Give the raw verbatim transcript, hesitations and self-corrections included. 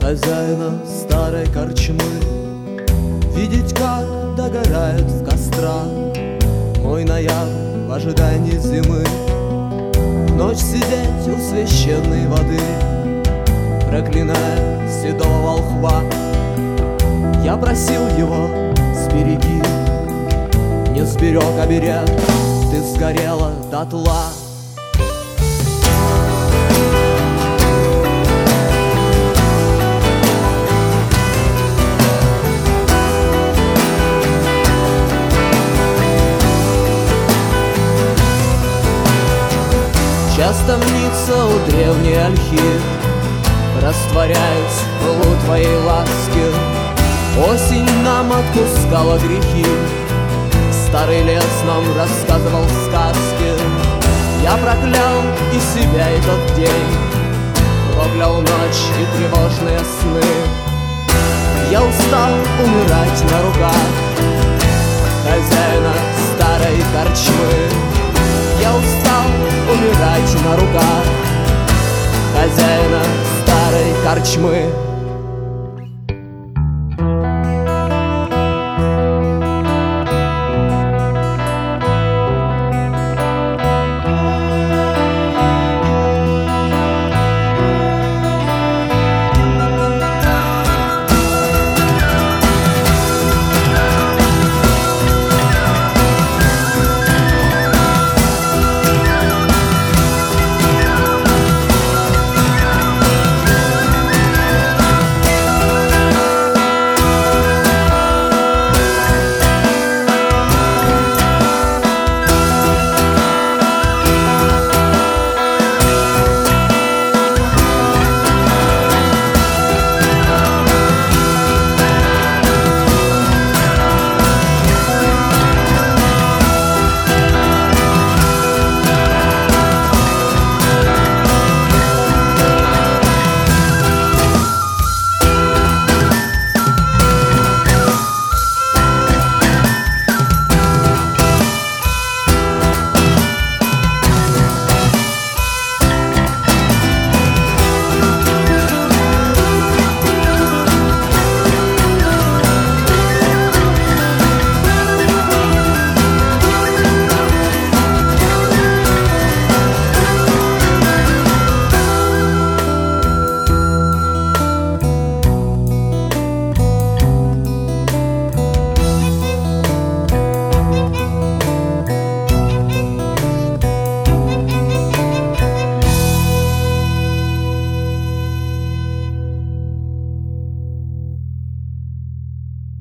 хозяина старой корчмы, видеть, как догорает в кострах мой ноябрь в ожидании зимы. В ночь сидеть у священной воды, проклиная седого волхва. Я просил его: сбереги, не сберег оберег, ты сгорела дотла. Часто мнится у древней ольхи, растворяюсь в пылу твоей ласки. Осень нам отпускала грехи, старый лес нам рассказывал сказки. Я проклял и себя, и тот день, проклял ночь и тревожные сны. Я устал умирать на руках хозяина старой корчмы. Я устал умирать на руках хозяина старой корчмы.